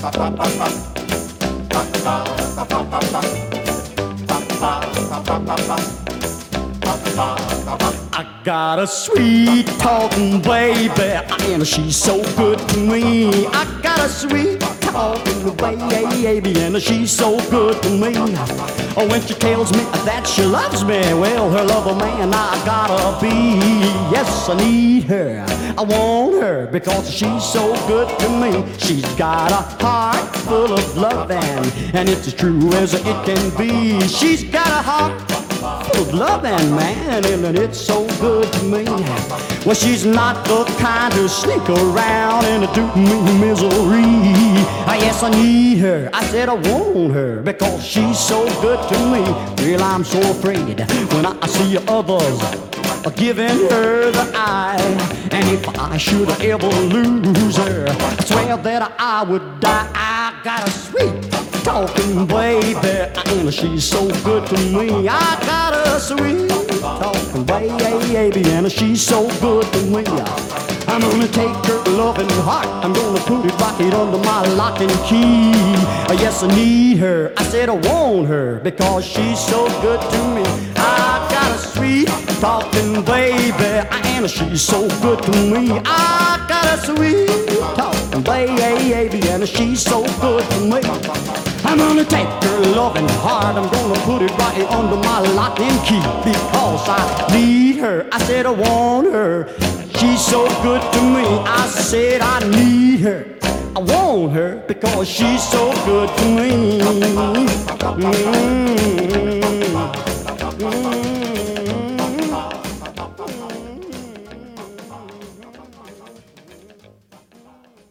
I got a sweet talking baby, and she's so good to me. I got a sweet talking baby, and she's so good to me. Oh, when she tells me that she loves me, well, her lover man I gotta be. Yes, I need her, I want her, because she's so good to me. She's got a heart full of loving, and it's as true as it can be. She's got a heart full of loving, man, and it's so good to me. Well, she's not the kind to sneak around and do me misery. Yes, I need her, I said I want her, because she's so good to me. Well, I'm so afraid when I see others giving her the eye, and if I should ever lose her, I swear that I would die. I got a sweet talking baby, and she's so good to me. I got a sweet talking baby, and she's so good to me. I'm gonna take her loving heart, I'm gonna put it right under my lock and key. Yes, I need her, I said I want her, because she's so good to me. I got a sweet talking baby, and she's so good to me. I got a sweet talking baby, and she's so good to me. I'm gonna take her loving heart, I'm gonna put it right under my lock and key, because I need her, I said I want her. She's so good to me, I said I need her, I want her, because she's so good to me.